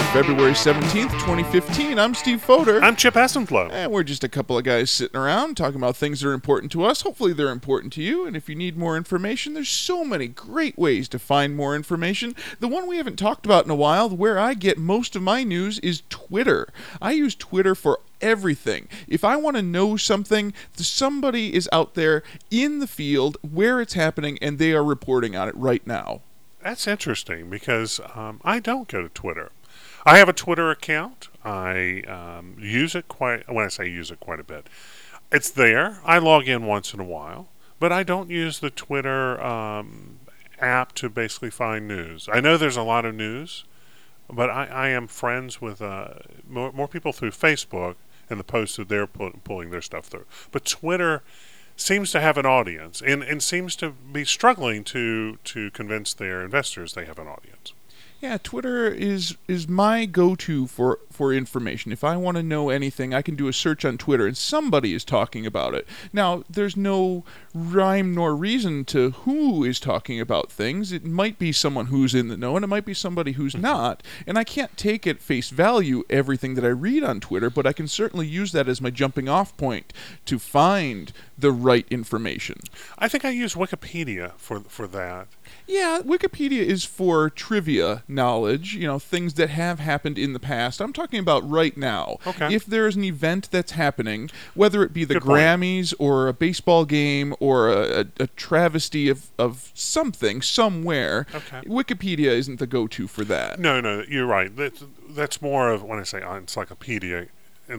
February 17th, 2015. I'm Steve Foder. I'm Chip Hassenflow. And we're just a couple of guys sitting around talking about things that are important to us. Hopefully they're important to you. And if you need more information, there's so many great ways to find more information. The one we haven't talked about in a while, where I get most of my news, is Twitter. I use Twitter for everything. If I want to know something, somebody is out there in the field where it's happening, and they are reporting on it right now. That's interesting because I don't go to Twitter. I have a Twitter account. I use it when I say use it quite a bit. It's there. I log in once in a while, but I don't use the Twitter app to basically find news. I know there's a lot of news, but I am friends with more people through Facebook and the posts that they're pulling their stuff through. But Twitter seems to have an audience and seems to be struggling to convince their investors they have an audience. Yeah, Twitter is my go-to for information. If I want to know anything, I can do a search on Twitter, and somebody is talking about it. Now, there's no rhyme nor reason to who is talking about things. It might be someone who's in the know, and it might be somebody who's not. And I can't take at face value everything that I read on Twitter, but I can certainly use that as my jumping-off point to find the right information. I think I use Wikipedia for that. Yeah, Wikipedia is for trivia knowledge, things that have happened in the past. I'm talking about right now. Okay. If there's an event that's happening, whether it be the Good point. Grammys or a baseball game or a travesty of something somewhere, Okay. Wikipedia isn't the go-to for that. No, you're right. That's more of, when I say encyclopedic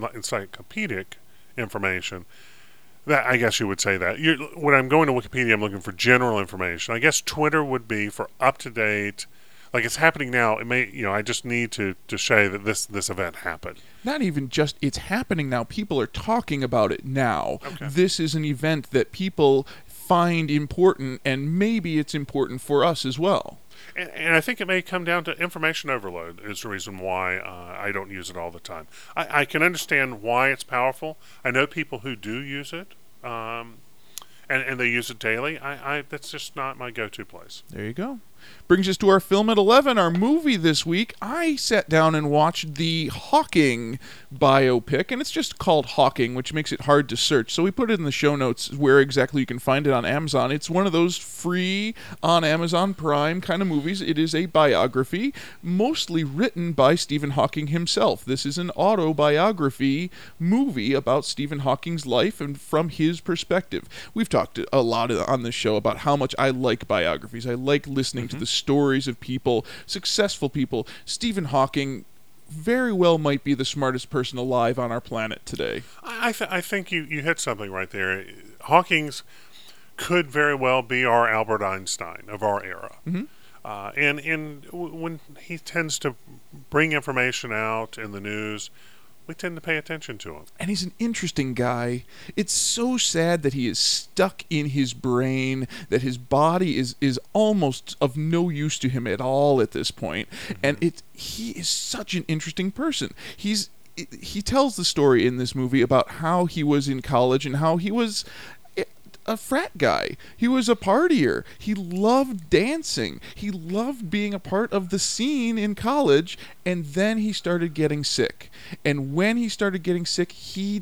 information. That, I guess you would say that. When I'm going to Wikipedia, I'm looking for general information. I guess Twitter would be for up-to-date, like it's happening now. It may, I just need to say that this event happened. Not even just it's happening now. People are talking about it now. Okay. This is an event that people find important, and maybe it's important for us as well. And I think it may come down to information overload is the reason why I don't use it all the time. I can understand why it's powerful. I know people who do use it, and they use it daily. That's just not my go-to place. There you go. Brings us to our Film at 11, our movie this week. I sat down and watched the Hawking biopic, and it's just called Hawking, which makes it hard to search. So we put it in the show notes where exactly you can find it on Amazon. It's one of those free on Amazon Prime kind of movies. It is a biography, mostly written by Stephen Hawking himself. This is an autobiography movie about Stephen Hawking's life and from his perspective. We've talked a lot on this show about how much I like biographies. I like listening to the stories of people, successful people. Stephen Hawking very well might be the smartest person alive on our planet today. I think you hit something right there. Hawking's could very well be our Albert Einstein of our era. Mm-hmm. And when he tends to bring information out in the news, we tend to pay attention to him. And he's an interesting guy. It's so sad that he is stuck in his brain, that his body is almost of no use to him at all at this point. Mm-hmm. And he is such an interesting person. He tells the story in this movie about how he was in college and how he was a frat guy. He was a partier. He loved dancing. He loved being a part of the scene in college, and then he started getting sick. And when he started getting sick, he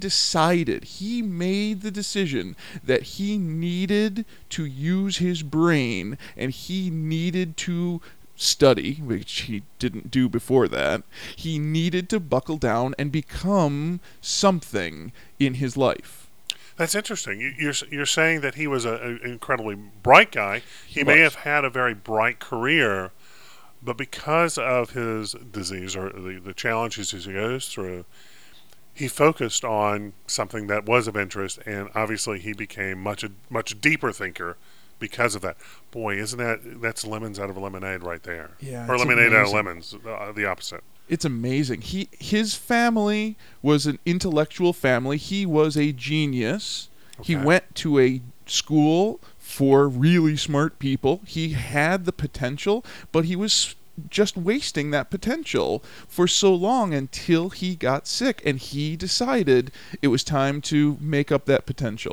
made the decision that he needed to use his brain, and he needed to study, which he didn't do before that. He needed to buckle down and become something in his life. That's interesting. You're saying that he was an incredibly bright guy. He may have had a very bright career, but because of his disease or the challenges he goes through, he focused on something that was of interest, and obviously he became much deeper thinker because of that. Boy, that's lemons out of a lemonade right there. Yeah, or lemonade out of lemons, the opposite. It's amazing. His family was an intellectual family. He was a genius. Okay. He went to a school for really smart people. He had the potential, but he was just wasting that potential for so long until he got sick, and he decided it was time to make up that potential.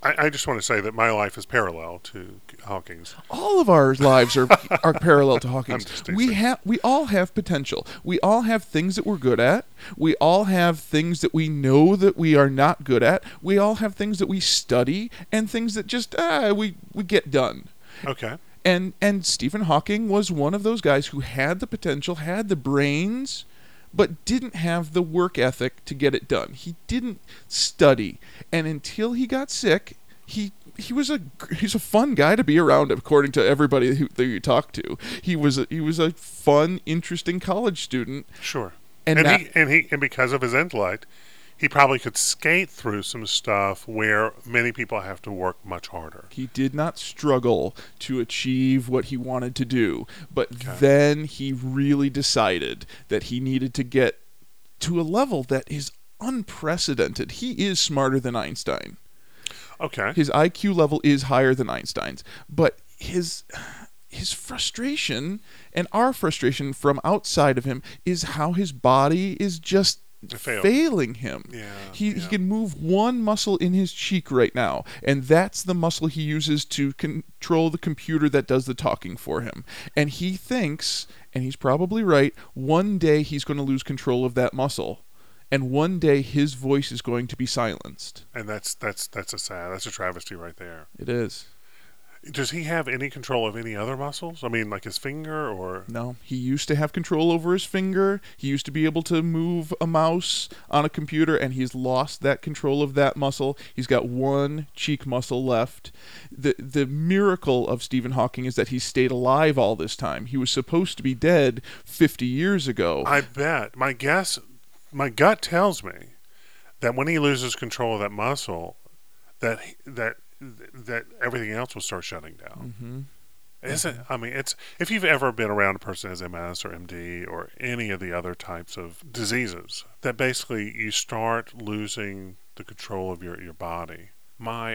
I just want to say that my life is parallel to Hawking's. All of our lives are parallel to I'm Hawking's. just We all have potential. We all have things that we're good at. We all have things that we know that we are not good at. We all have things that we study and things that just we get done. Okay. And Stephen Hawking was one of those guys who had the potential, had the brains, but didn't have the work ethic to get it done. He didn't study, and until he got sick, he's a fun guy to be around, according to everybody that you talk to. He was a fun, interesting college student. Sure. And And because of his intellect, he probably could skate through some stuff where many people have to work much harder. he did not struggle to achieve what he wanted to do, but then he really decided that he needed to get to a level that is unprecedented. He is smarter than Einstein. Okay. His IQ level is higher than Einstein's, but his frustration and our frustration from outside of him is how his body is just failing him. Yeah, He can move one muscle in his cheek right now, and that's the muscle he uses to control the computer that does the talking for him. And he thinks, and he's probably right, one day he's going to lose control of that muscle. And one day his voice is going to be silenced. And that's a travesty right there. It is. Does he have any control of any other muscles? I mean, like his finger or... No, he used to have control over his finger. He used to be able to move a mouse on a computer, and he's lost that control of that muscle. He's got one cheek muscle left. The miracle of Stephen Hawking is that he stayed alive all this time. He was supposed to be dead 50 years ago. I bet. My gut tells me that when he loses control of that muscle, that everything else will start shutting down. Isn't? I mean, it's if you've ever been around a person who has MS or MD or any of the other types of diseases, that basically you start losing the control of your body. My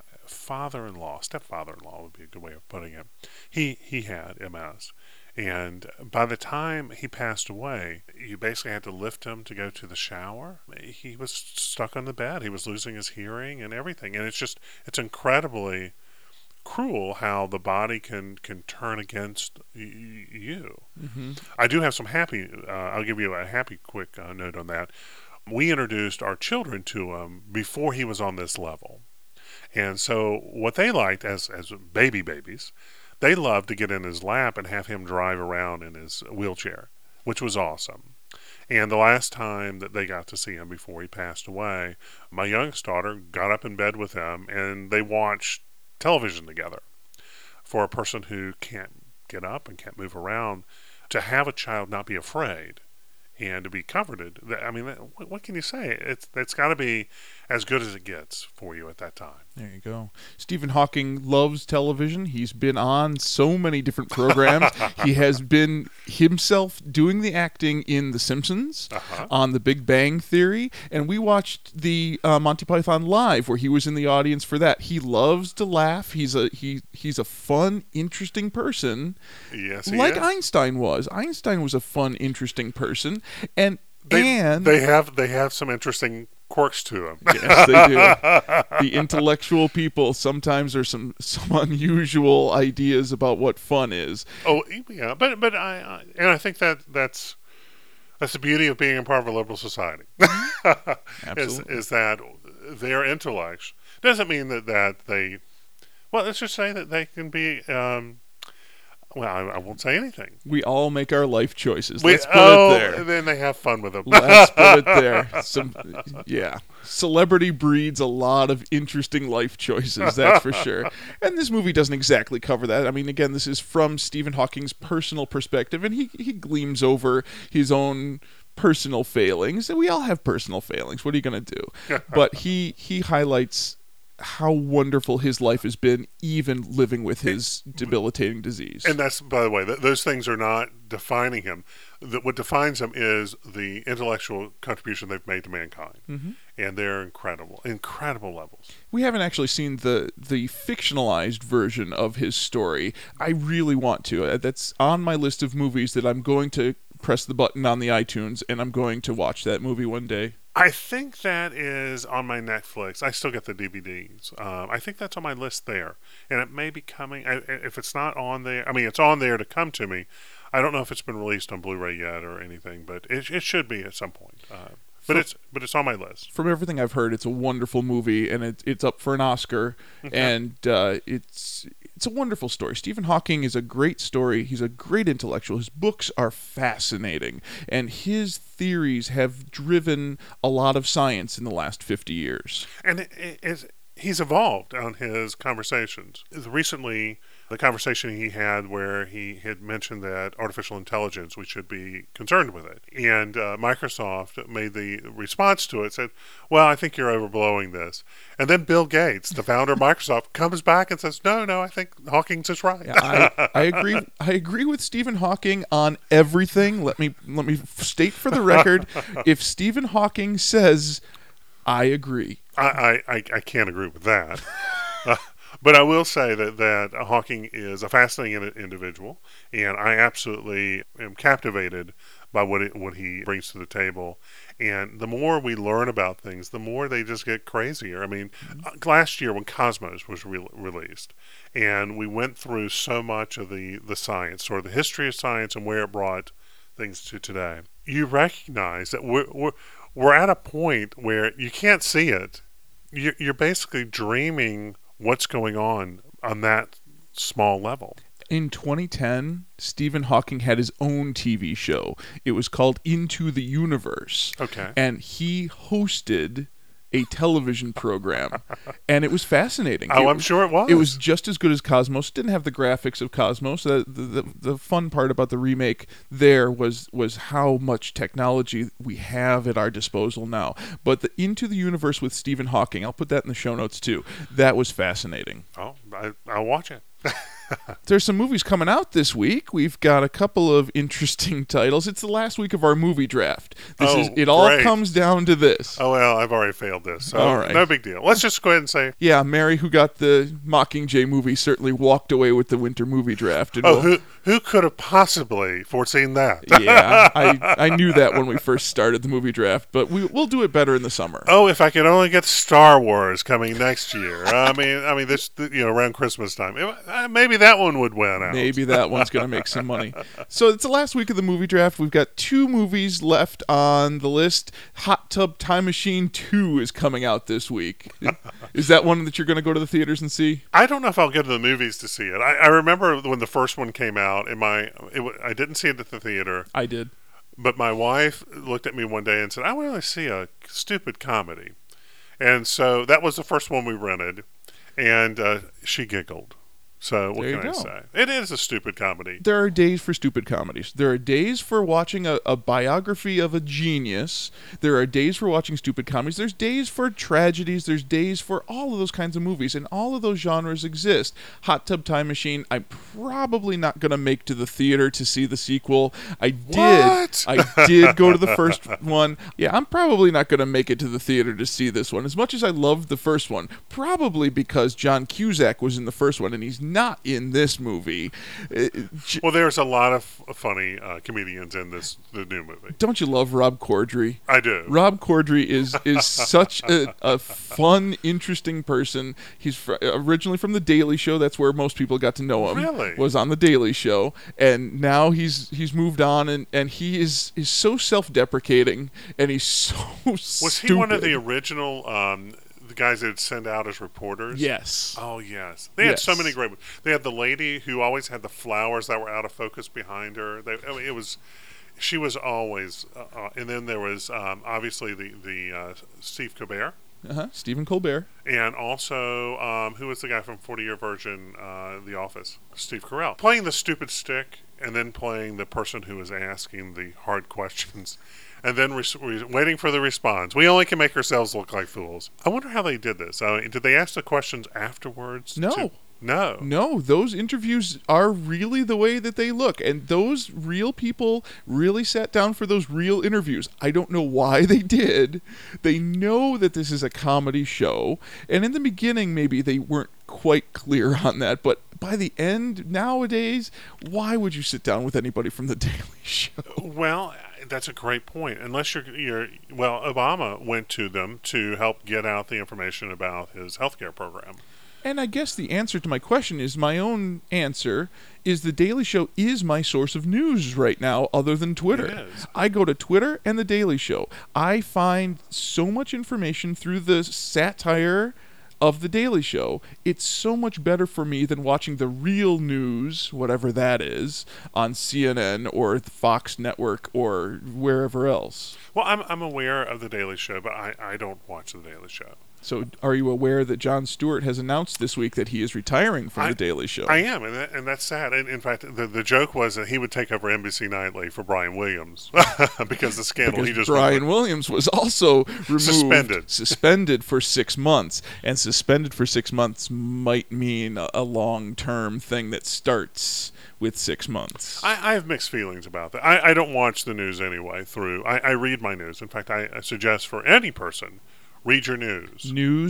stepfather-in-law would be a good way of putting it. He had MS. And by the time he passed away, you basically had to lift him to go to the shower. He was stuck on the bed. He was losing his hearing and everything. And it's incredibly cruel how the body can turn against you. I do have some happy, I'll give you a happy quick note on that. We introduced our children to him before he was on this level. And so what they liked as babies, they loved to get in his lap and have him drive around in his wheelchair, which was awesome. And the last time that they got to see him before he passed away, my youngest daughter got up in bed with him and they watched television together. For a person who can't get up and can't move around, to have a child not be afraid and to be comforted, I mean, what can you say? It's got to be as good as it gets for you at that time. There you go. Stephen Hawking loves television. He's been on so many different programs. He has been himself doing the acting in The Simpsons, on The Big Bang Theory, and we watched the Monty Python Live where he was in the audience for that. He loves to laugh. He's a fun, interesting person. Yes, like Einstein was. Einstein was a fun, interesting person, and they have some interesting quirks to them. Yes, they do. The intellectual people sometimes are some unusual ideas about what fun is. Oh, yeah, but I think that's the beauty of being a part of a liberal society. Absolutely. is that their intellects doesn't mean that they. Well, let's just say that they can be. Well, I won't say anything. We all make our life choices. Let's put it there. And then they have fun with them. Let's put it there. Celebrity breeds a lot of interesting life choices, that's for sure. And this movie doesn't exactly cover that. I mean, again, this is from Stephen Hawking's personal perspective, and he gleams over his own personal failings. And we all have personal failings. What are you going to do? But he highlights how wonderful his life has been, even living with his debilitating disease. And that's, by the way, those things are not defining him. What defines him is the intellectual contribution they've made to mankind. And they're incredible levels. We haven't actually seen the fictionalized version of his story. I really want to. That's on my list of movies that I'm going to press the button on the iTunes, and I'm going to watch that movie one day. I think that is on my Netflix. I still get the DVDs. I think that's on my list there, and it may be coming. If it's not on there, I mean, it's on there to come to me. I don't know if it's been released on Blu-ray yet or anything, but it should be at some point. But it's on my list. From everything I've heard, it's a wonderful movie, and it's up for an Oscar, Okay. and it's a wonderful story. Stephen Hawking is a great story. He's a great intellectual. His books are fascinating, and his theories have driven a lot of science in the last 50 years. And he's evolved on his conversations. Recently, the conversation he had where he had mentioned that artificial intelligence, we should be concerned with it. And Microsoft made the response to it, said, well, I think you're overblowing this. And then Bill Gates, the founder of Microsoft, comes back and says, no, I think Hawking's is right. Yeah, I agree. I agree with Stephen Hawking on everything. Let me state for the record, if Stephen Hawking says, I agree. I can't agree with that. But I will say that Hawking is a fascinating individual, and I absolutely am captivated by what he brings to the table. And the more we learn about things, the more they just get crazier. I mean, last year when Cosmos was released, and we went through so much of the science, or the history of science, and where it brought things to today, you recognize that we're at a point where you can't see it. You're basically dreaming what's going on that small level. In 2010, Stephen Hawking had his own TV show. It was called Into the Universe. Okay. And he hosted a television program, and it was fascinating. I'm sure it was. It was just as good as Cosmos. Didn't have the graphics of Cosmos. The fun part about the remake there was how much technology we have at our disposal now. But the Into the Universe with Stephen Hawking, I'll put that in the show notes too. That was fascinating. Oh, I'll watch it. There's some movies coming out this week. We've got a couple of interesting titles. It's the last week of our movie draft. It all great. comes down to this. Oh, well, I've already failed this, so All right. no big deal. Let's just go ahead and say, Yeah, Mary, who got the Mockingjay movie, certainly walked away with the winter movie draft. And who could have possibly foreseen that? Yeah, I knew that when we first started the movie draft, but we'll do it better in the summer. Oh, if I could only get Star Wars coming next year. I mean, this around Christmas time, maybe that one would win out. Maybe that one's going to make some money. So it's the last week of the movie draft. We've got 2 movies left on the list. Hot Tub Time Machine 2 is coming out this week. Is that one that you're going to go to the theaters and see? I don't know if I'll go to the movies to see it. I remember when the first one came out, I didn't see it at the theater. I did. But my wife looked at me one day and said, I want to see a stupid comedy. And so that was the first one we rented, and she giggled. So what can I say? It is a stupid comedy. There are days for stupid comedies. There are days for watching a biography of a genius. There are days for watching stupid comedies. There's days for tragedies. There's days for all of those kinds of movies, and all of those genres exist. Hot Tub Time Machine, I'm probably not going to make to the theater to see the sequel. I did go to the first one. Yeah, I'm probably not going to make it to the theater to see this one. As much as I loved the first one, probably because John Cusack was in the first one, and he's not in this movie. Well, there's a lot of funny comedians in the new movie. Don't you love Rob Corddry? I do. Rob Corddry is such a fun, interesting person. He's originally from The Daily Show. That's where most people got to know him. Really? Was on The Daily Show. And now he's moved on, and he is so self-deprecating, and he's so stupid. Was he one of the original the guys they'd send out as reporters? Yes. Oh, yes. They had so many great. They had the lady who always had the flowers that were out of focus behind her. She was always, and then there was obviously the Steve Colbert. Stephen Colbert. And also, who was the guy from 40-Year Virgin, The Office? Steve Carell. Playing the stupid stick, and then playing the person who is asking the hard questions, and then waiting for the response. We only can make ourselves look like fools. I wonder how they did this. Did they ask the questions afterwards? No. No, those interviews are really the way that they look, and those real people really sat down for those real interviews. I don't know why they did. They know that this is a comedy show, and in the beginning maybe they weren't quite clear on that, but by the end, nowadays, why would you sit down with anybody from The Daily Show? Well, That's a great point. Unless you're well, Obama went to them to help get out the information about his healthcare program. And I guess the answer to my question is my own answer is The Daily Show is my source of news right now other than Twitter. It is. I go to Twitter and The Daily Show. I find so much information through the satire of The Daily Show. It's so much better for me than watching the real news, whatever that is, on CNN or the Fox Network or wherever else. Well, I'm aware of the Daily Show, but I don't watch the Daily Show. So are you aware that Jon Stewart has announced this week that he is retiring from The Daily Show? I am, and that's sad. And in fact, the joke was that he would take over NBC Nightly for Brian Williams because the scandal he just Brian Williams was also removed, suspended for 6 months, and suspended for 6 months might mean a long-term thing that starts with 6 months. I have mixed feelings about that. I don't watch the news anyway. I read my news. In fact, I suggest for any person, read your news.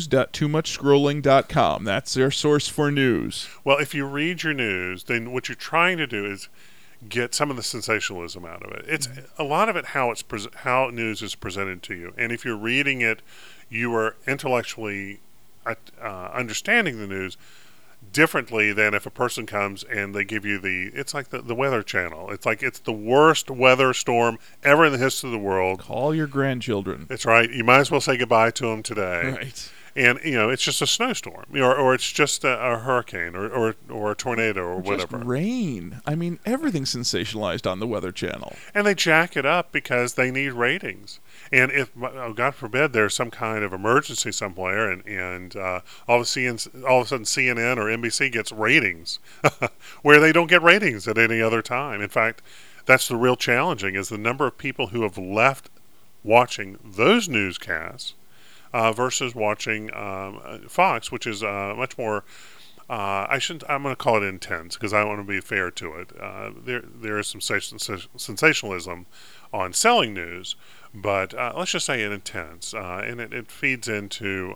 News.toomuchscrolling.com. That's their source for news. Well, if you read your news, then what you're trying to do is get some of the sensationalism out of it. It's a lot of it how news is presented to you, and if you're reading it, you are intellectually understanding the news differently than if a person comes and they give you it's like the Weather Channel. It's like it's the worst weather storm ever in the history of the world. Call your grandchildren. That's right. You might as well say goodbye to them today. Right. And it's just a snowstorm, or it's just a hurricane, or a tornado, or whatever. Just rain. I mean, everything's sensationalized on the Weather Channel. And they jack it up because they need ratings. And if, God forbid, there's some kind of emergency somewhere, and all of a sudden CNN or NBC gets ratings, where they don't get ratings at any other time. In fact, that's the real challenging is the number of people who have left watching those newscasts versus watching Fox, which is much more. I'm going to call it intense because I want to be fair to it. There is some sensationalism on selling news, but let's just say it intense, and it feeds into.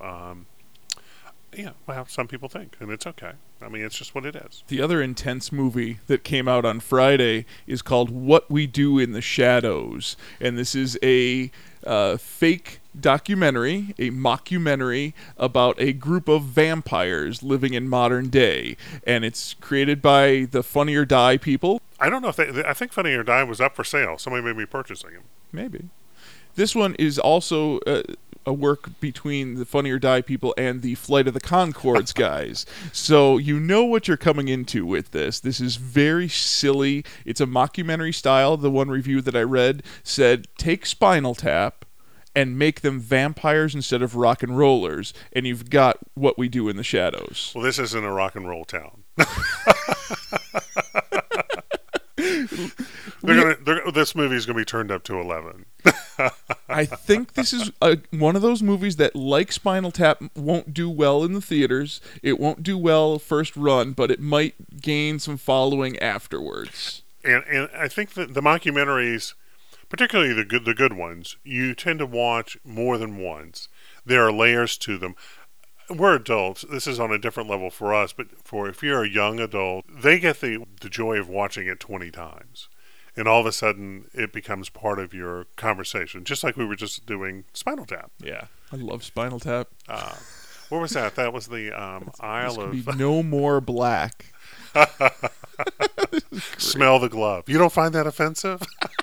Some people think, and it's okay. I mean, it's just what it is. The other intense movie that came out on Friday is called What We Do in the Shadows, and this is a fake documentary, a mockumentary about a group of vampires living in modern day, and it's created by the Funny or Die people. I don't know if I think Funny or Die was up for sale. Somebody may be purchasing him. Maybe. This one is also a work between the Funny or Die people and the Flight of the Conchords guys. So you know what you're coming into with this. This is very silly. It's a mockumentary style. The one review that I read said, take Spinal Tap and make them vampires instead of rock and rollers, and you've got What We Do in the Shadows. Well, this isn't a rock and roll town. This movie is going to be turned up to 11. I think this is one of those movies that, like Spinal Tap, won't do well in the theaters. It won't do well first run, but it might gain some following afterwards. And I think that the mockumentaries, particularly the good ones, you tend to watch more than once. There are layers to them. We're adults. This is on a different level for us, but if you're a young adult, they get the joy of watching it 20 times. And all of a sudden, it becomes part of your conversation, just like we were just doing Spinal Tap. Yeah, I love Spinal Tap. What was that? That was the Isle of... Be No More Black. Smell the glove. You don't find that offensive?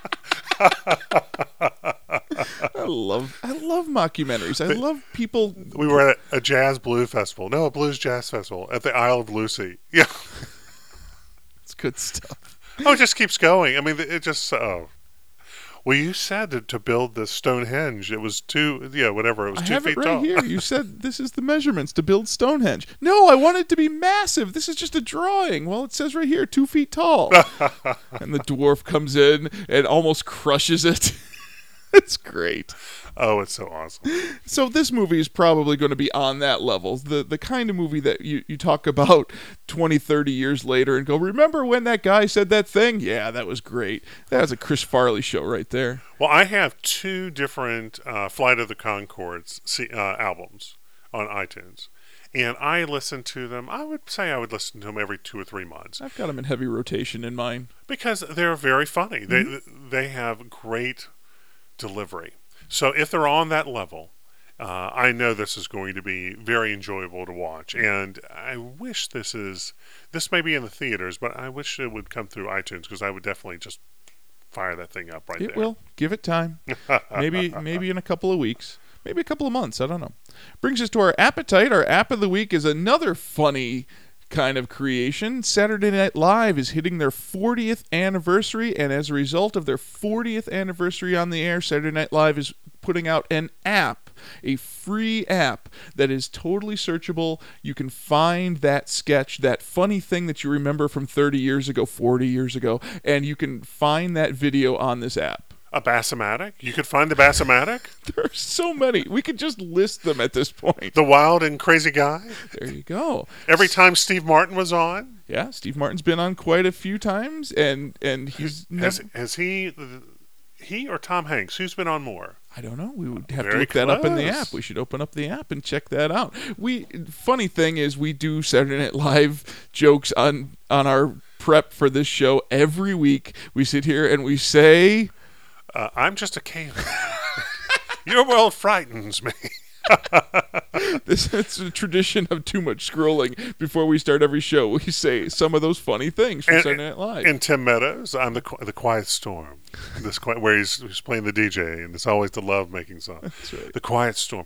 I love mockumentaries. I love people. We were at a jazz blues festival. No, a blues jazz festival at the Isle of Lucy. Yeah. It's good stuff. Oh, it just keeps going. I mean, it just... Well, you said to build the Stonehenge, it was 2 feet tall. I have it right here. You said this is the measurements to build Stonehenge. No, I want it to be massive. This is just a drawing. Well, it says right here, 2 feet tall. And the dwarf comes in and almost crushes it. It's great. Oh, it's so awesome. So this movie is probably going to be on that level. The kind of movie that you talk about 20, 30 years later and go, remember when that guy said that thing? Yeah, that was great. That was a Chris Farley show right there. Well, I have 2 different Flight of the Conchords albums on iTunes. and I listen to them. I would say I would listen to them every 2 or 3 months I've got them in heavy rotation in mine. because they're very funny. They have great delivery. So if they're on that level, I know this is going to be very enjoyable to watch. And I wish this may be in the theaters, but I wish it would come through iTunes because I would definitely just fire that thing up right there. It will. Give it time. Maybe in a couple of weeks. Maybe a couple of months. I don't know. Brings us to our appetite. Our app of the week is another funny kind of creation. Saturday Night Live is hitting their 40th anniversary, and as a result of their 40th anniversary on the air, Saturday Night Live is putting out an app, a free app that is totally searchable. You can find that sketch, that funny thing that you remember from 30 years ago, 40 years ago, and you can find that video on this app. A Bassomatic? You could find the Bassomatic? There are so many. We could just list them at this point. The Wild and Crazy Guy? There you go. Every time Steve Martin was on? Yeah, Steve Martin's been on quite a few times, and he's never... Has he or Tom Hanks? Who's been on more? I don't know. We would have Very to look that up in the close. app. We should open up the app and check that out. Funny thing is, we do Saturday Night Live jokes on our prep for this show every week. We sit here and we say... I'm just a caveman. Your world frightens me. It's a tradition of too much scrolling before we start every show. We say some of those funny things from Saturday Night Live. And Tim Meadows on the Quiet Storm, where he's playing the DJ, and it's always the love making song. That's right. The Quiet Storm.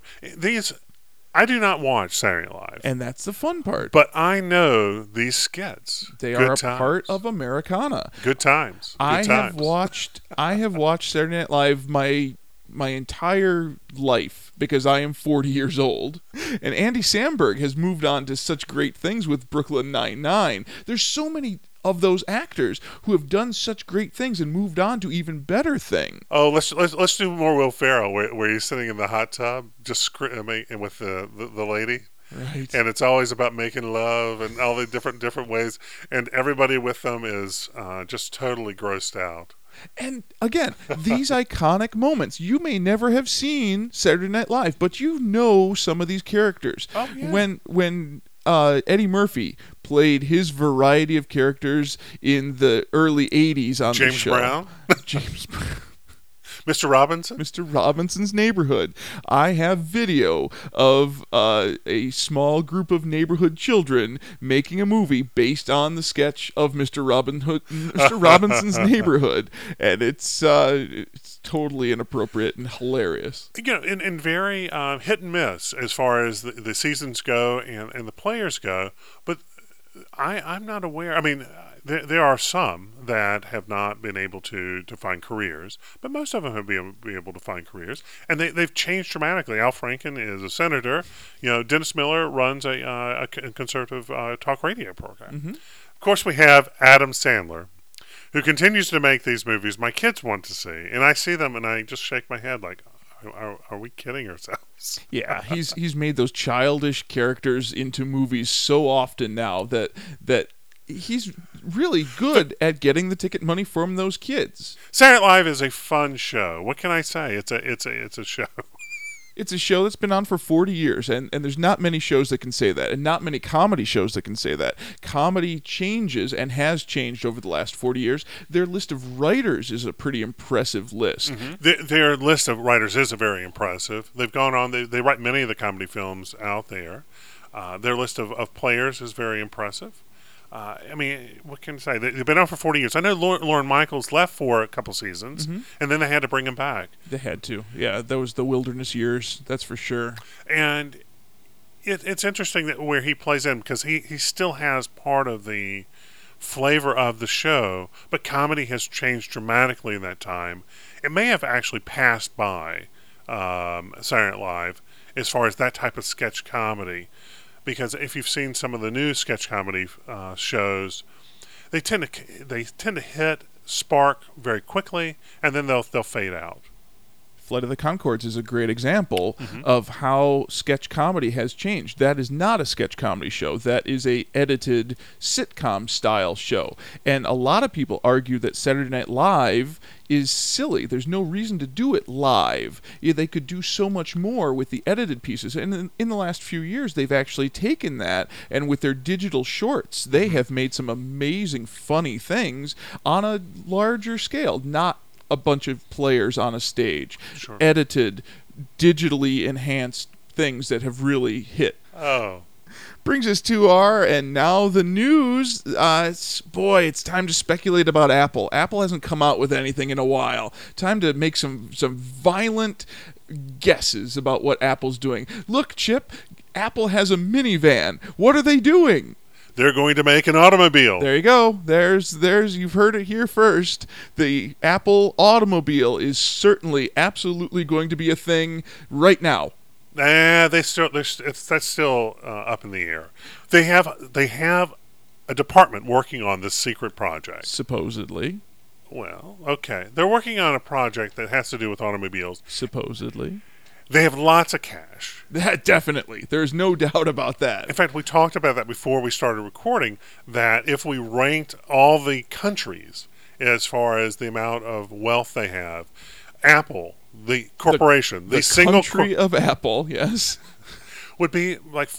I do not watch Saturday Night Live, And that's the fun part. but I know these skits. They Good are a times. part of Americana. Good times. Good I times. have watched Saturday Night Live my entire life because I am 40 years old, and Andy Samberg has moved on to such great things with Brooklyn Nine-Nine. There's so many of those actors who have done such great things and moved on to even better things. Oh, let's do more Will Ferrell, where he's sitting in the hot tub, just with the lady. Right. And it's always about making love and all the different ways, and everybody with them is just totally grossed out. And again, these iconic moments. You may never have seen Saturday Night Live, but you know some of these characters. Oh, yeah. When Eddie Murphy played his variety of characters in the early 80s on the show. Brown? James Brown. Mr. Robinson? Mr. Robinson's Neighborhood. I have video of a small group of neighborhood children making a movie based on the sketch of Mr. Robinson's Neighborhood, and it's totally inappropriate and hilarious. You know, and very hit and miss as far as the seasons go and the players go, but I'm not aware. I mean, there are some that have not been able to find careers, but most of them have been able to find careers, and they've changed dramatically. Al Franken is a senator. You know, Dennis Miller runs a conservative talk radio program. Mm-hmm. Of course, we have Adam Sandler, who continues to make these movies my kids want to see, and I see them and I just shake my head like, are we kidding ourselves? Yeah, he's made those childish characters into movies so often now that he's really good at getting the ticket money from those kids. Saturday Night Live is a fun show. What can I say? It's a show. It's a show that's been on for 40 years, and there's not many shows that can say that, and not many comedy shows that can say that. Comedy changes and has changed over the last 40 years. Their list of writers is a pretty impressive list. Mm-hmm. Their list of writers is very impressive. They've gone on. They write many of the comedy films out there. Their list of players is very impressive. I mean, what can I say? They've been on for 40 years. I know Lorne Michaels left for a couple seasons, and then they had to bring him back. They had to. Yeah, that was the wilderness years, that's for sure. And it's interesting that where he plays in, because he still has part of the flavor of the show, but comedy has changed dramatically in that time. It may have actually passed by Saturday Night Live as far as that type of sketch comedy. Because if you've seen some of the new sketch comedy shows, they tend to hit, spark very quickly, and then they'll fade out. Flight of the Conchords is a great example of how sketch comedy has changed. That is not a sketch comedy show. That is a edited sitcom style show. And a lot of people argue that Saturday Night Live is silly. There's no reason to do it live. Yeah, they could do so much more with the edited pieces. And in the last few years, they've actually taken that, and with their digital shorts, they have made some amazing, funny things on a larger scale. Not a bunch of players on a stage. Sure. Edited, digitally enhanced things that have really hit. Oh. Brings us to our and now the news. It's time to speculate about Apple. Apple hasn't come out with anything in a while. Time to make some violent guesses about what Apple's doing. Look, Chip, Apple has a minivan. What are they doing? They're going to make an automobile. There you go. There's you've heard it here first. The Apple automobile is certainly absolutely going to be a thing right now. That's still up in the air. They have a department working on this secret project. Supposedly. Well, okay. They're working on a project that has to do with automobiles. Supposedly. They have lots of cash. That definitely. There's no doubt about that. In fact, we talked about that before we started recording, that if we ranked all the countries as far as the amount of wealth they have, Apple, the corporation, the single country of Apple, yes, would be like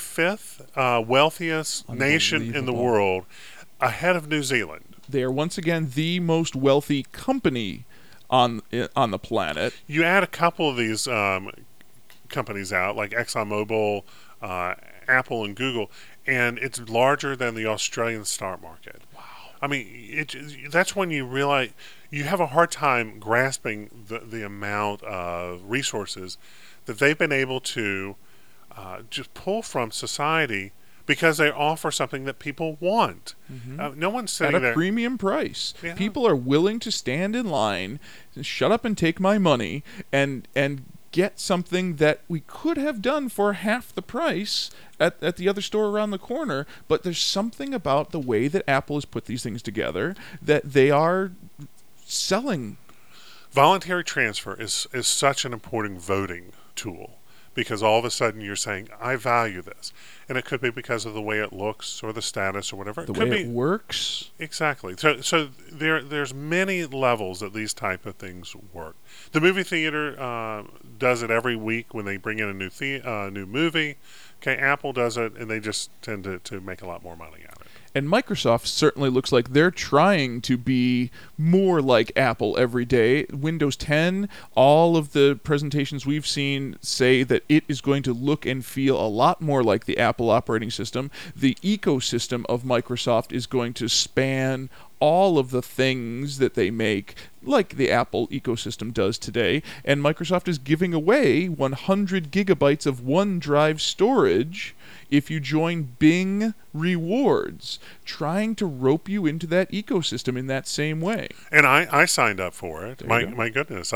45th wealthiest nation in the world, ahead of New Zealand. They are once again the most wealthy company on the planet. You add a couple of these companies out, like ExxonMobil, Apple, and Google, and it's larger than the Australian stock market. Wow. I mean, that's when you realize you have a hard time grasping the amount of resources that they've been able to just pull from society because they offer something that people want. Mm-hmm. No one's sitting there at a premium price. Yeah. People are willing to stand in line, shut up and take my money, and get something that we could have done for half the price at the other store around the corner. But there's something about the way that Apple has put these things together that they are selling. Voluntary transfer is such an important voting tool, because all of a sudden you're saying, I value this. And it could be because of the way it looks or the status or whatever. The way it works. Exactly. So there's many levels that these type of things work. The movie theater does it every week when they bring in a new movie. Okay, Apple does it, and they just tend to make a lot more money out of it. And Microsoft certainly looks like they're trying to be more like Apple every day. Windows 10, all of the presentations we've seen say that it is going to look and feel a lot more like the Apple operating system. The ecosystem of Microsoft is going to span all of the things that they make, like the Apple ecosystem does today. And Microsoft is giving away 100 gigabytes of OneDrive storage if you join Bing Rewards, trying to rope you into that ecosystem in that same way. And I signed up for it. My goodness.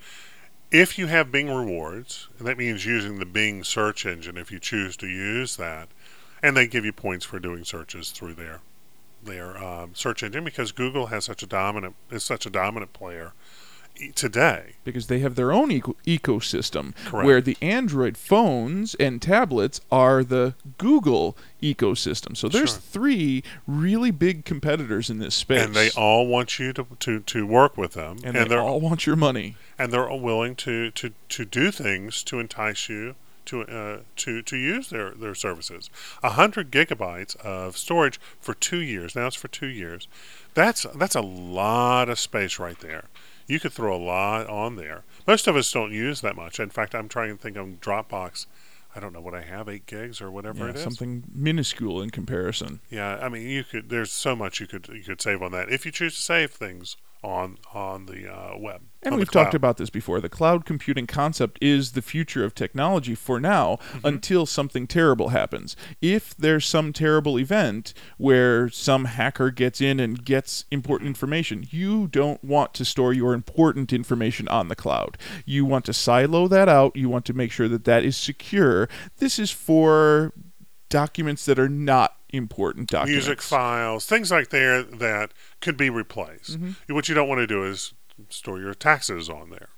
If you have Bing Rewards, and that means using the Bing search engine if you choose to use that, and they give you points for doing searches through their search engine, because Google is such a dominant player today. Because they have their own ecosystem. Correct. Where the Android phones and tablets are the Google ecosystem. So there's three really big competitors in this space. And they all want you to work with them. And they all want your money. And they're willing to do things to entice you to use their services. 100 gigabytes of storage for 2 years. Now it's for 2 years. That's a lot of space right there. You could throw a lot on there. Most of us don't use that much. In fact, I'm trying to think on Dropbox. I don't know what I have, 8 gigs or whatever it is. Something minuscule in comparison. Yeah, I mean, there's so much you could save on that if you choose to save things on the web. And we've talked about this before. The cloud computing concept is the future of technology for now, until something terrible happens. If there's some terrible event where some hacker gets in and gets important information, you don't want to store your important information on the cloud. You want to silo that out. You want to make sure that that is secure. This is for documents that are not important documents. Music files, things like that could be replaced. What you don't want to do is store your taxes on there.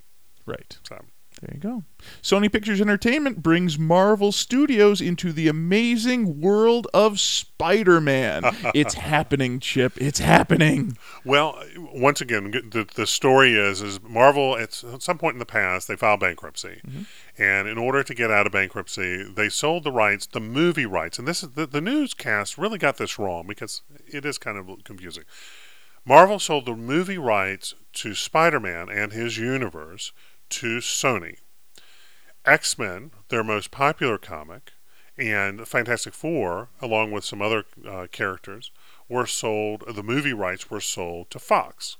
Right. So There you go. Sony Pictures Entertainment brings Marvel Studios into the amazing world of Spider-Man. It's happening, Chip. It's happening. well, once again, the story is Marvel at some point in the past they filed bankruptcy, and in order to get out of bankruptcy, they sold the rights, the movie rights, and this is the newscast really got this wrong because it is kind of confusing. Marvel sold the movie rights to Spider-Man and his universe to Sony. X-Men, their most popular comic, and Fantastic Four, along with some other characters, were sold. The movie rights were sold to Fox.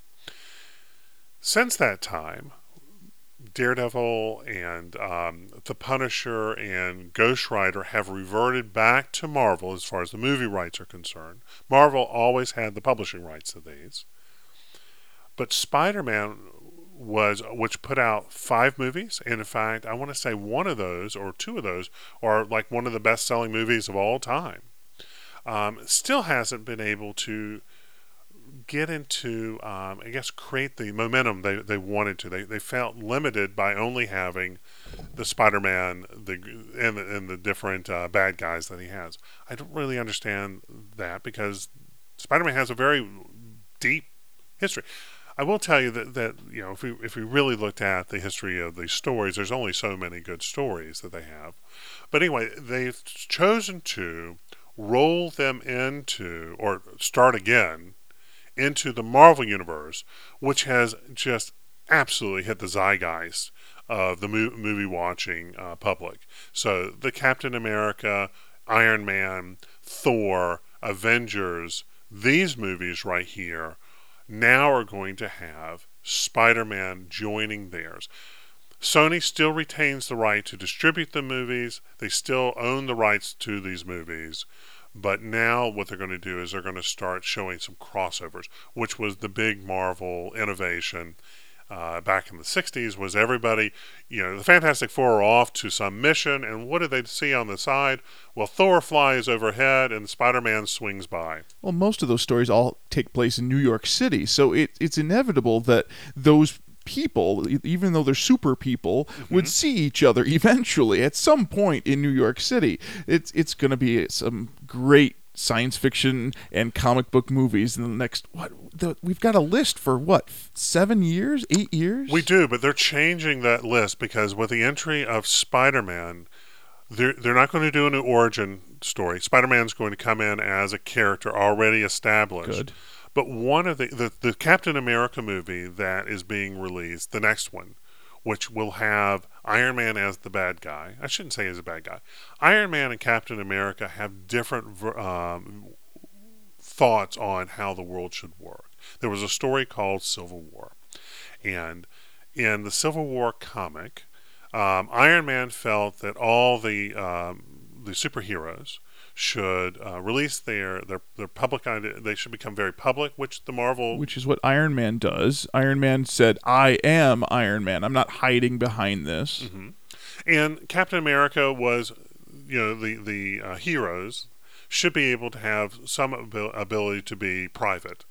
Since that time, Daredevil and The Punisher and Ghost Rider have reverted back to Marvel as far as the movie rights are concerned. Marvel always had the publishing rights to these. But Spider-Man which put out 5 movies, and in fact, I want to say one of those or 2 of those are like one of the best-selling movies of all time. Still hasn't been able to get into, I guess, create the momentum they wanted to. They felt limited by only having the Spider-Man and the different bad guys that he has. I don't really understand that because Spider-Man has a very deep history. I will tell you that if we really looked at the history of these stories, there's only so many good stories that they have. But anyway, they've chosen to roll them into or start again into the Marvel Universe, which has just absolutely hit the zeitgeist of the movie watching public. So the Captain America, Iron Man, Thor, Avengers, these movies right here now are going to have Spider-Man joining theirs. Sony still retains the right to distribute the movies. They still own the rights to these movies. But now what they're going to do is they're going to start showing some crossovers, which was the big Marvel innovation back in the 60s was everybody, the Fantastic Four are off to some mission, and what do they see on the side? Well, Thor flies overhead, and Spider-Man swings by. Well, most of those stories all take place in New York City, so it's inevitable that those people, even though they're super people, would see each other eventually at some point in New York City. It's going to be some great science fiction and comic book movies in the next we've got a list for 7 years, 8 years. We do, but they're changing that list because with the entry of Spider-Man, they're not going to do a new origin story. Spider-Man's going to come in as a character already established. Good. But one of the Captain America movie that is being released, the next one, which will have Iron Man as the bad guy. I shouldn't say as a bad guy. Iron Man and Captain America have different thoughts on how the world should work. There was a story called Civil War. And in the Civil War comic, Iron Man felt that all the superheroes should release their public idea. They should become very public, which is what Iron Man does. Iron Man said, "I am Iron Man. I'm not hiding behind this." Mm-hmm. And Captain America was, the heroes should be able to have some ability to be private.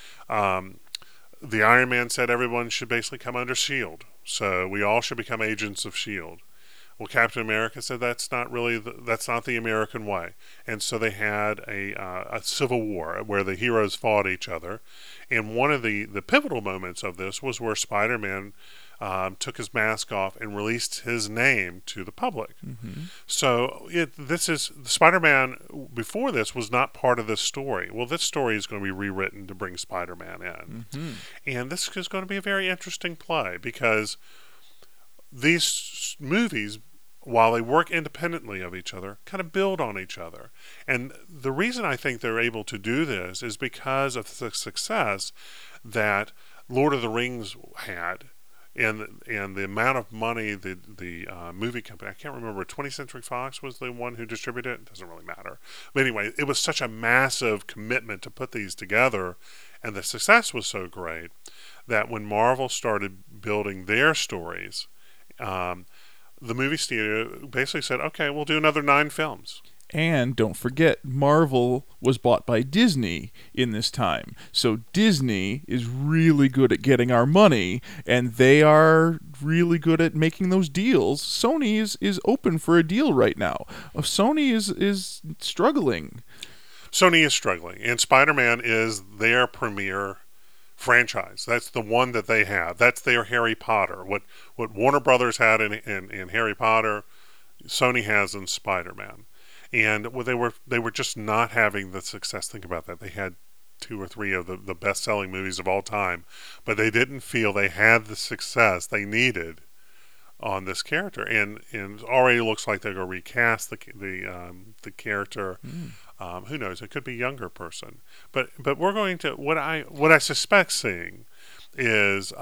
The Iron Man said everyone should basically come under S.H.I.E.L.D. So we all should become agents of S.H.I.E.L.D. Well, Captain America said that's not the American way, and so they had a civil war where the heroes fought each other, and one of the pivotal moments of this was where Spider-Man took his mask off and released his name to the public. Mm-hmm. So Spider-Man before this was not part of this story. Well, this story is going to be rewritten to bring Spider-Man in, and this is going to be a very interesting play because these movies, while they work independently of each other, kind of build on each other. And the reason I think they're able to do this is because of the success that Lord of the Rings had and the amount of money the movie company, I can't remember, 20th Century Fox was the one who distributed it. It doesn't really matter. But anyway, it was such a massive commitment to put these together, and the success was so great that when Marvel started building their stories, the movie studio basically said, okay, we'll do another 9 films. And don't forget, Marvel was bought by Disney in this time. So Disney is really good at getting our money, and they are really good at making those deals. Sony is open for a deal right now. Sony is struggling. Sony is struggling, and Spider-Man is their premier franchise. That's the one that they have. That's their Harry Potter. What Warner Brothers had in Harry Potter, Sony has in Spider-Man. And they were just not having the success. Think about that. They had 2 or 3 of the best-selling movies of all time, but they didn't feel they had the success they needed on this character. And it already looks like they're going to recast the character. Who knows? It could be a younger person. But we're going to what I suspect seeing is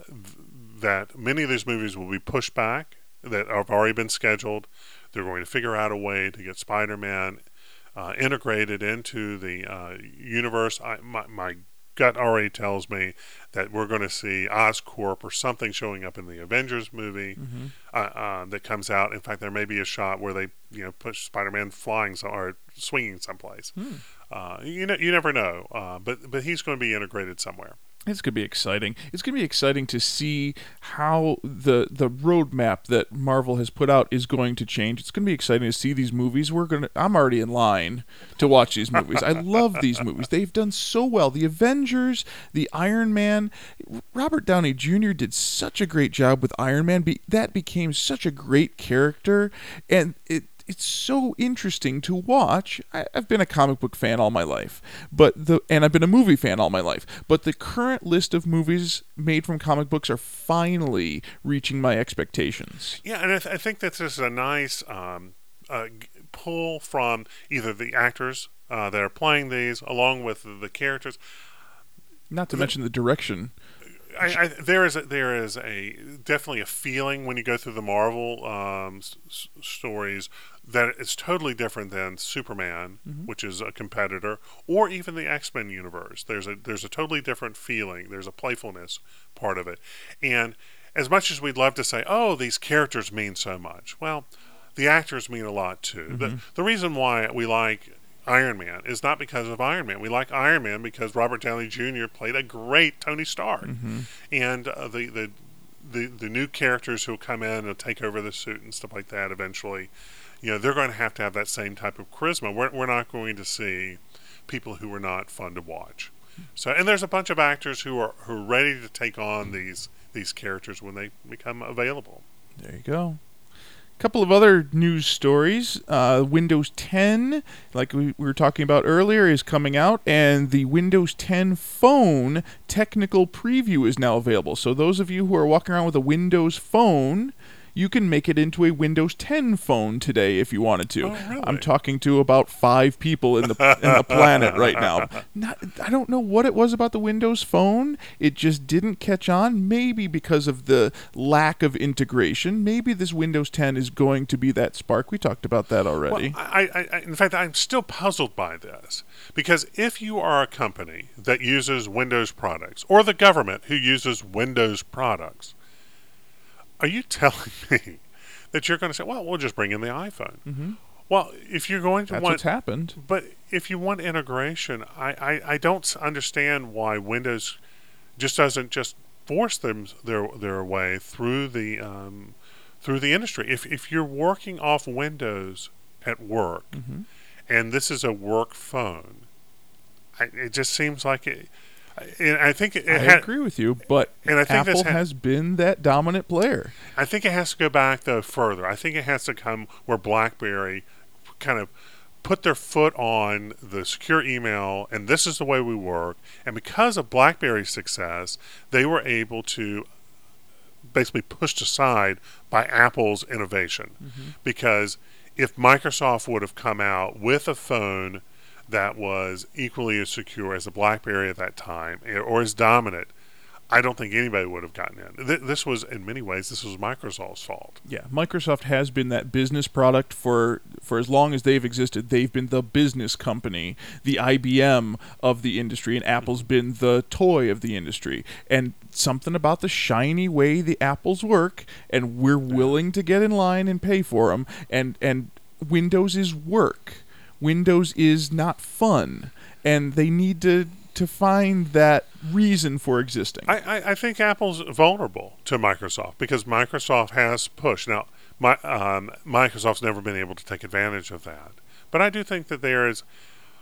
that many of these movies will be pushed back that have already been scheduled. They're going to figure out a way to get Spider-Man integrated into the universe. My gut already tells me that we're going to see Oscorp or something showing up in the Avengers movie that comes out. In fact, there may be a shot where they push Spider-Man flying or swinging someplace. You never know. But he's going to be integrated somewhere. It's going to be exciting. It's going to be exciting to see how the roadmap that Marvel has put out is going to change. It's going to be exciting to see these movies. I'm already in line to watch these movies. I love these movies. They've done so well. The Avengers, the Iron Man. Robert Downey Jr. did such a great job with Iron Man. That became such a great character, and it's so interesting to watch. I've been a comic book fan all my life, and I've been a movie fan all my life. But the current list of movies made from comic books are finally reaching my expectations. Yeah, and I think that this is a nice pull from either the actors that are playing these, along with the characters. Not to mention the direction. There is definitely a feeling when you go through the Marvel stories that it's totally different than Superman, which is a competitor, or even the X-Men universe. There's a totally different feeling. There's a playfulness part of it, and as much as we'd love to say, "Oh, these characters mean so much," well, the actors mean a lot too. The reason why we like Iron Man is not because of Iron Man. We like Iron Man because Robert Downey Jr. played a great Tony Stark, and the new characters who will come in and take over the suit and stuff like that eventually, they're going to have that same type of charisma. We're not going to see people who are not fun to watch. So, and there's a bunch of actors who are ready to take on these characters when they become available. There you go. Couple of other news stories. Windows 10, like we were talking about earlier, is coming out, and the Windows 10 phone technical preview is now available. So those of you who are walking around with a Windows phone, you can make it into a Windows 10 phone today if you wanted to. Oh, really? I'm talking to about 5 people in the planet right now. I don't know what it was about the Windows phone. It just didn't catch on. Maybe because of the lack of integration. Maybe this Windows 10 is going to be that spark. We talked about that already. Well, in fact, I'm still puzzled by this, because if you are a company that uses Windows products, or the government who uses Windows products, are you telling me that you're going to say, well, we'll just bring in the iPhone? Well, if you're going to That's what's happened. But if you want integration, I don't understand why Windows just doesn't just force their way through the industry. If you're working off Windows at work, and this is a work phone, it just seems like it. And I think I agree with you, but Apple has been that dominant player. I think it has to go back, though, further. I think it has to come where BlackBerry kind of put their foot on the secure email, and this is the way we work. And because of BlackBerry's success, they were able to basically pushed aside by Apple's innovation. Because if Microsoft would have come out with a phone that was equally as secure as a BlackBerry at that time, or as dominant, I don't think anybody would have gotten in. This was, in many ways, Microsoft's fault. Yeah, Microsoft has been that business product for as long as they've existed. They've been the business company, the IBM of the industry, and Apple's been the toy of the industry. And something about the shiny way the Apples work, and we're willing to get in line and pay for them. And Windows is work. Windows is not fun, and they need to find that reason for existing. I think Apple's vulnerable to Microsoft because Microsoft has pushed. Now, Microsoft's never been able to take advantage of that. But I do think that there is,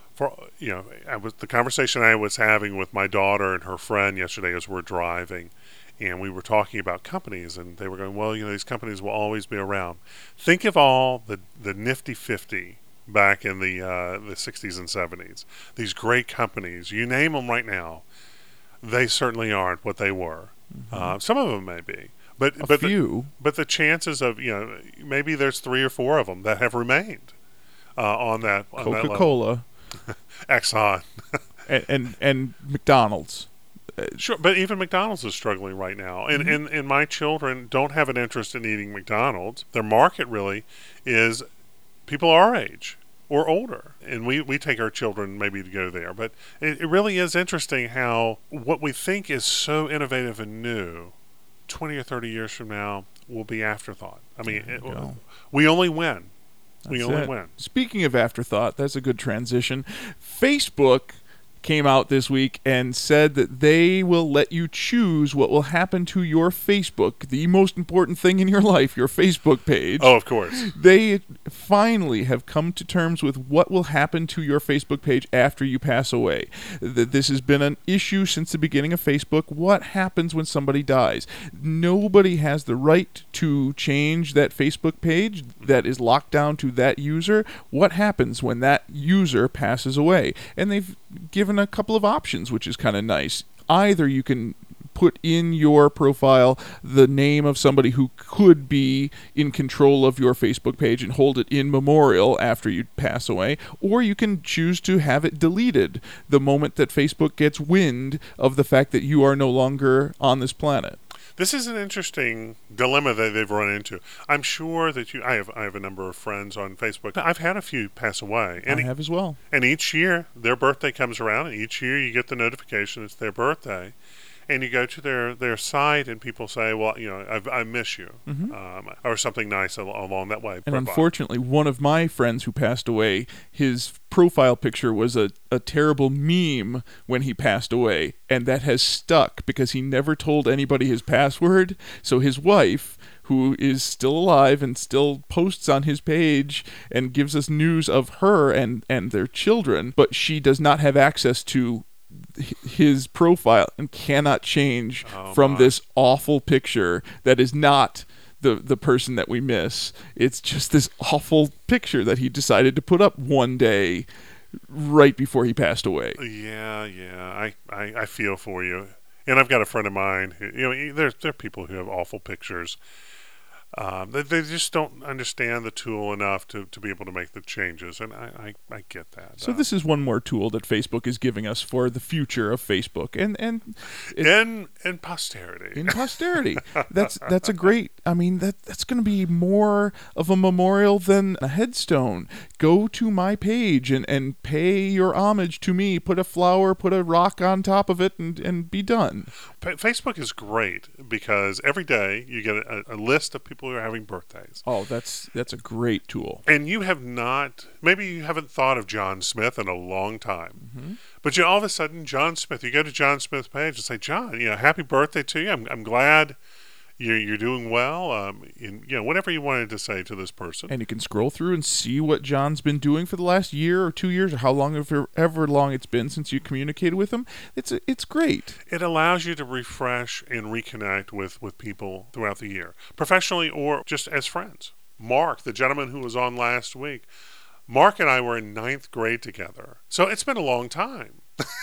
the conversation I was having with my daughter and her friend yesterday as we're driving, and we were talking about companies, and they were going, well, these companies will always be around. Think of all the nifty 50 back in the 60s and 70s. These great companies, you name them right now, they certainly aren't what they were. Mm-hmm. Some of them may be. But few. But the chances of, maybe there's 3 or 4 of them that have remained on that Coca-Cola. Exxon. and McDonald's. Sure, but even McDonald's is struggling right now. And my children don't have an interest in eating McDonald's. Their market really is people our age or older. And we take our children maybe to go there. But it really is interesting how what we think is so innovative and new 20 or 30 years from now will be afterthought. I mean, we only win. We only win. Speaking of afterthought, that's a good transition. Facebook came out this week and said that they will let you choose what will happen to your Facebook, the most important thing in your life, your Facebook page. Oh, of course. They finally have come to terms with what will happen to your Facebook page after you pass away. This has been an issue since the beginning of Facebook. What happens when somebody dies? Nobody has the right to change that Facebook page that is locked down to that user. What happens when that user passes away? And they've given a couple of options, which is kind of nice. Either you can put in your profile the name of somebody who could be in control of your Facebook page and hold it in memorial after you pass away, or you can choose to have it deleted the moment that Facebook gets wind of the fact that you are no longer on this planet. This is an interesting dilemma that they've run into. I'm sure that I have a number of friends on Facebook. I've had a few pass away. And I have as well. And each year, their birthday comes around, and each year you get the notification it's their birthday. And you go to their site, and people say, well, I miss you, or something nice along that way. And unfortunately, one of my friends who passed away, his profile picture was a terrible meme when he passed away, and that has stuck because he never told anybody his password. So his wife, who is still alive and still posts on his page and gives us news of her and their children, but she does not have access to his profile and cannot change this awful picture that is not the person that we miss. It's just this awful picture that he decided to put up one day right before he passed away. Yeah. I feel for you. And I've got a friend of mine who, there are people who have awful pictures. They just don't understand the tool enough to be able to make the changes, and I get that. So this is one more tool that Facebook is giving us for the future of Facebook, and in posterity. In posterity, that's a great. I mean that's going to be more of a memorial than a headstone. Go to my page and pay your homage to me. Put a flower, put a rock on top of it, and be done. Facebook is great because every day you get a list of people who are having birthdays. Oh, that's a great tool. And you maybe you haven't thought of John Smith in a long time. But all of a sudden, John Smith, you go to John Smith's page and say, John, happy birthday to you. I'm glad you're doing well. Whatever you wanted to say to this person. And you can scroll through and see what John's been doing for the last year or 2 years, or how long, ever long it's been since you communicated with him. It's great. It allows you to refresh and reconnect with people throughout the year, professionally or just as friends. Mark, the gentleman who was on last week, Mark and I were in 9th grade together. So it's been a long time.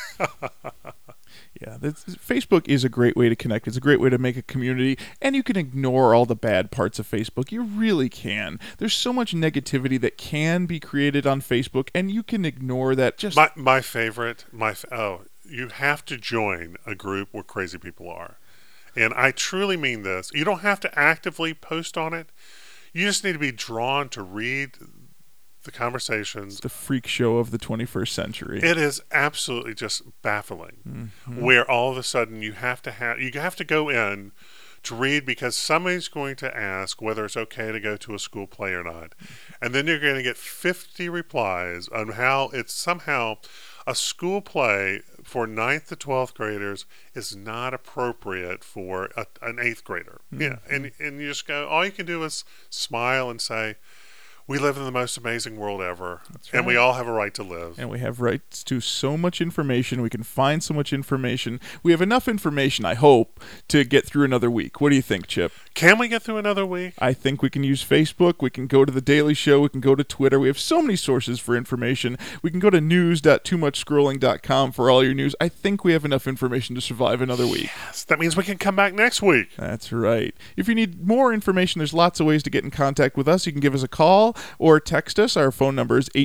Yeah, Facebook is a great way to connect. It's a great way to make a community, and you can ignore all the bad parts of Facebook. You really can. There's so much negativity that can be created on Facebook, and you can ignore that. Just my favorite, you have to join a group where crazy people are. And I truly mean this. You don't have to actively post on it. You just need to be drawn to read the conversations. The freak show of the 21st century. It is absolutely just baffling. Where all of a sudden you have to go in to read because somebody's going to ask whether it's okay to go to a school play or not. And then you're going to get 50 replies on how it's somehow a school play for 9th to 12th graders is not appropriate for an 8th grader. Yeah, and you just go, all you can do is smile and say, we live in the most amazing world ever, and we all have a right to live. And we have rights to so much information. We can find so much information. We have enough information, I hope, to get through another week. What do you think, Chip? Can we get through another week? I think we can use Facebook. We can go to The Daily Show. We can go to Twitter. We have so many sources for information. We can go to news.toomuchscrolling.com for all your news. I think we have enough information to survive another week. Yes, that means we can come back next week. That's right. If you need more information, there's lots of ways to get in contact with us. You can give us a call or text us. Our phone number is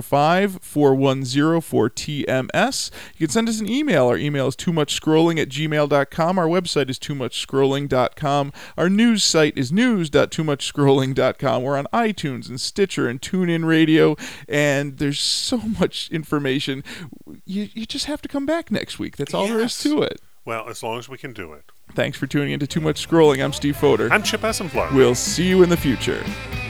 805-410-4TMS. You can send us an email. Our email is toomuchscrolling@gmail.com. Our website is toomuchscrolling.com. Our news site is news.toomuchscrolling.com. We're on iTunes and Stitcher and TuneIn Radio, and there's so much information. You just have to come back next week. That's all there is to it. Well, as long as we can do it. Thanks for tuning in to Too Much Scrolling. I'm Steve Foder. I'm Chip Essenflow. We'll see you in the future.